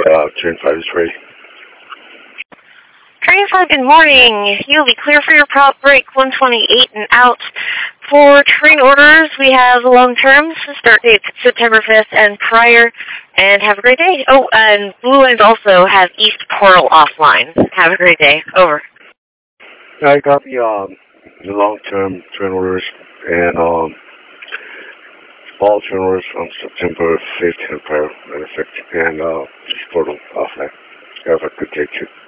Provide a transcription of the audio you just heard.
Train 5 is ready. Train 5, good morning. You'll be clear for your prop break 128 and out. For train orders, we have long terms, start dates September 5th and prior, and have a great day. Oh, and Blue Lines also have East Portal offline. Have a great day. Over. I copy the long-term train orders and all train orders from September 5th and prior in effect, and this portal offline. Have a good day too.